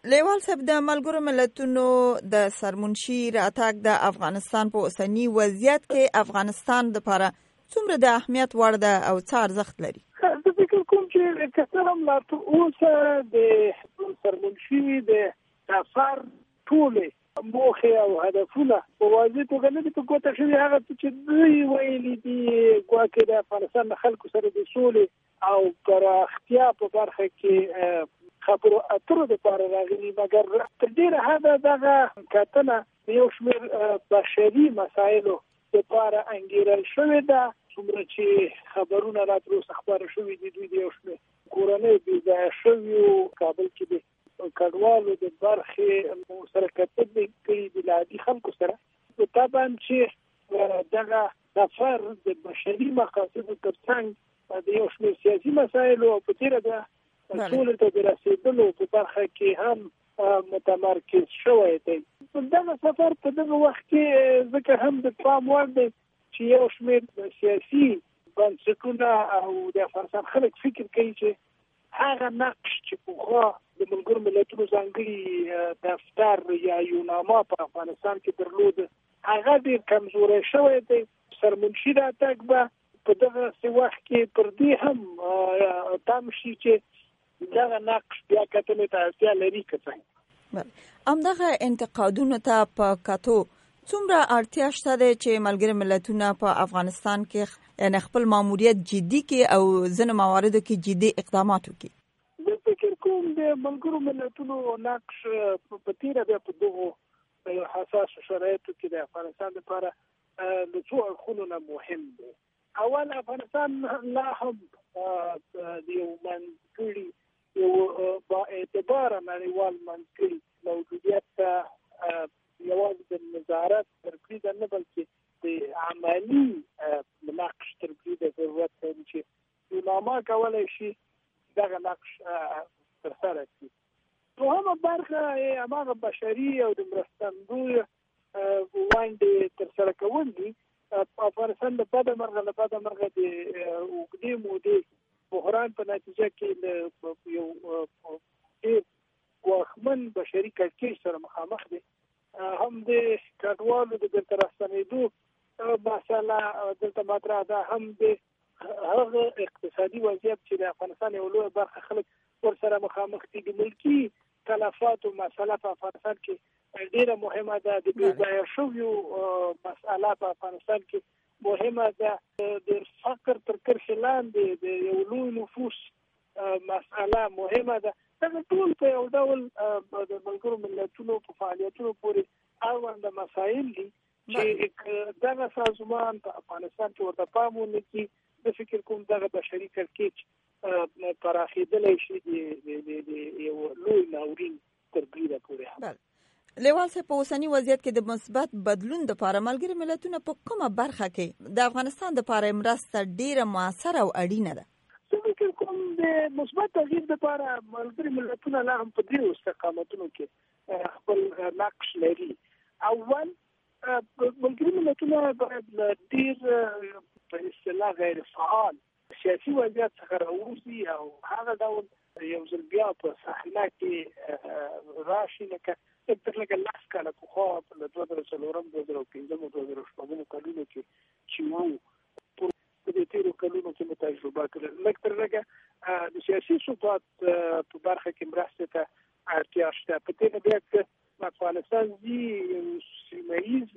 لیوال صاحب، د ملګرو ملتونو د سرمنشي راتګ د افغانستان په اوسنی وضعیت کې افغانستان لپاره څومره د اهمیت وړ ده او څه ارزښت لري؟ زه فکر کوم چې که هم لا اوسه د سرمنشي د سفر ټولې موخې او هدفونه په واضح توګه نه دي په ګوته شوي. هغه چې دوی ویلي دي ګواکې د افغانستان د خلکو سره د سولې او پراختیا په برخه کې خبرو اترو لپاره راغلي، مګر تر ډیره حده دغه کتنه یو شمېر بشري مسایلو لپاره انګیرل شوې ده. څومره چې خبرونه را تر اوسه خپاره شوي دي، دوی د یو شمېر کورنۍ بېځایه شویو کابل کې د کډوالو د برخې سره کتنې کوي د عادي خلکو سره. طبعا چې دغه سفر د بشري مقاصدو ترڅنګ د یو شمېر سیاسي مسایلو او په تېره ده ټول ته د رسیدلو په برخه کې هم متمرکز شوی دی. دغه سفر په دغه وخت کې ځکه هم د پام وړ دی چې یو شمېر سیاسي بنسټونه او د افغانستان خلک فکر کوي چې هغه نقش چې پخوا د ملګرو ملتونو ځانګړي دفتر یا یوناما په افغانستان کې درلود هغه ډېر کمزوری شوی دی. سرمنشي راتګ به په دغه وخت کې پر دې هم تم شي چې دغه نقش بیا کتنې ته اړتیا لري. که څنګه همدغه انتقادونو ته په کتو څومره اړتیا شته دی چې ملګري ملتونه په افغانستان کې یعنې خپل ماموریت جدي کړي او ځینو مواردو کې جدي اقدامات وکړي؟ زه فکر کوم د ملګرو ملتونو نقش په تېره بیا په دغو حساسو شرایطو کې د افغانستان لپاره د څو اړخونو نه مهم دی. اول، افغانستان لا هم د یو منځګړي یو با اعتباره نړیوال منځګړي موجودیت ته یوازې د نظارت ترکیده نه بلکې د عملي نقش ترکیده ضرورت لري چې یوناما کولی شي دغه نقش ترسره کړي. دوهمه برخه هماغه بشري او د مرستندویو ونډې ترسره کول دي. افغانستان له بده مرغه د اوږدې مودې بحران په نتیجه کې یو ډېر ګواښمن بشري کړکېچ سره مخامخ دی. هم د کډوالو د دلته راستنېدو مسله دلته مطرح ده، هم د هغه اقتصادي وضعیت چې د افغانستان یو لویه برخه خلک ورسره مخامخ دي. د ملکي تلفاتو مسله په افغانستان کې ډیره مهمه ده. د بېځایه شویو مسله په افغانستان کې مهمه ده. د فقر تر کرښې لاندې د یو لوی نفوس مسله مهمه ده. دغه ټول په یو ډول د ملګرو ملتونو په فعالیتونو پورې اړونده مسایل دي چې دغه سازمان په افغانستان کې ورته پام ونه کړي. زه فکر کوم دغه بشري کړکېچ پراخېدلی شي د یو لوی ناورین تر بریده پورې. لیوال صاحب، په اوسني وضعیت کې د مثبت بدلون لپاره ملګري ملتونه په کومه برخه کې د افغانستان لپاره مرسته ډیره موثره او اړینه ده؟ زه فکر کوم د مثبت تغییر لپاره ملګري ملتونه لا هم په دې استقامتونو کې خپل نقش لري. اول، ملګري ملتونه باید ډیر په اصطلاح غیر فعال سیاسي وضعیت څخه راووځي او هغه ډول یو ځل بیا په صحنه کې راشي لکه لکه لاس کاله پخوا په 2004 2005 2006 کلونو کې چې وو په دې تیرو کلونو کې مو تجربه کړل. لږ تر لږه د سیاسي ثبات په برخه کې مرستې ته اړتیا شته. په دې بیا چې افغانستان یو سیمه ییز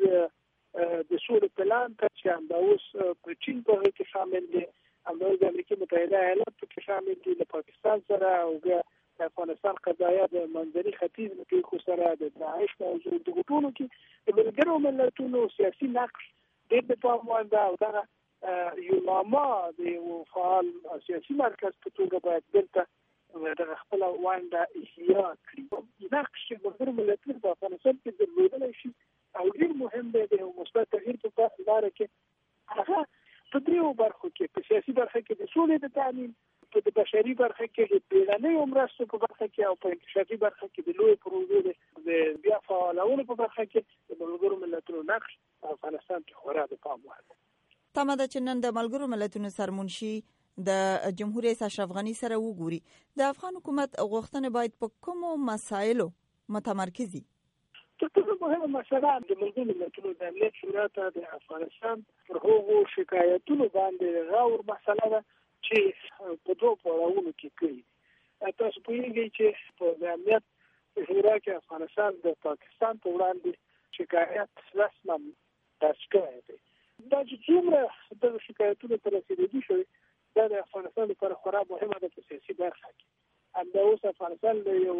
د سولې پلان ته چې همدا اوس په چین په کې شامل دي، همدا د امریکا متحده ایالاتو کې شامل دي، له پاکستان سره او بیا د افغانستان قضایا د منځني ختیځ کې خو سره د داعش موضوع د ټولو کې د ملګرو ملتونو سیاسي نقش ډېر د پام وړ ده او دغه یوناما د یو فعال سیاسي مرکز په توګه باید دلته دغه خپله ونډه احیا کړي. نقش چې ملګرو ملتونو په افغانستان کې درلودلی شي او ډېر مهم دی د یو مثبت تغییر په لاره کې هغه په دریو برخو کې، په سیاسي برخه کې د سولې د تامین، په بشري برخه کې د بیړنیو مرستو په برخه کې او په انکشافي برخه کې د لویو پروژو د بیا فعالولو په برخه کې د ملګرو ملتونو نقش افغانستان کې خورا د پام وړ دی. تمه ده چې نن د ملګرو ملتونو سرمنشي د جمهور رئیس اشرف غني سره وګوري. د افغان حکومت غوښتنې باید په کومو مسایلو متمرکزي؟ تر ټولو مهمه مسله د ملګرو ملتونو د امنیت شورا ته د افغانستان پر هغو شکایتونو باندې غور مسله ده چې په دوه پړاوونو کې کوي. تاسو پوهیږئ چې په امنیت شورا کې افغانستان د پاکستان په وړاندې شکایت رسما درج کړی دی. دا چې څومره د شکایتونو تر رسیدګي شوی دا د افغانستان لپاره خورا مهمه ده په سیاسي برخه کې. همدا اوس افغانستان له یو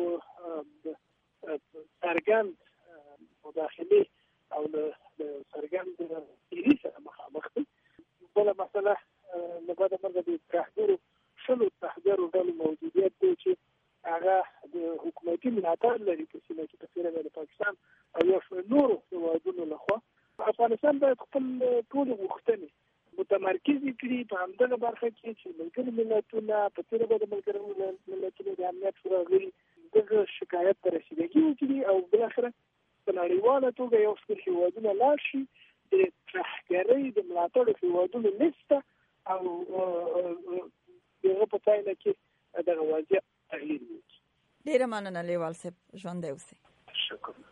څرګند مداخلې او د څرګند تیری سره مخامخ دي. بله مسله له بعد مرګ د تحذير ډلو موجودیت دی چې هغه د حکومتي ملاتړ لري په سیمه کې په څیر د پاکستان او یو نورو هیوادونو لخوا. افغانستان باید خپل ټول غوښتنې متمرکزې کړي په همدغه برخه کې چې ملګري ملتونه په تېره به د ملګرو ملتونو د امنیت شورا غړي دغه شکایت ته رسیدګي وکړي او بالاخره په نړیواله توګه یو څه هیوادونه لاړ شي د ترهګرۍ د ملاتړ هیوادونو لیسته او دغه په پایله کې دغه وضعیت تغییر وکړي. ډېره مننه لیوال صاحب، ژوندی اوسئ. شکر.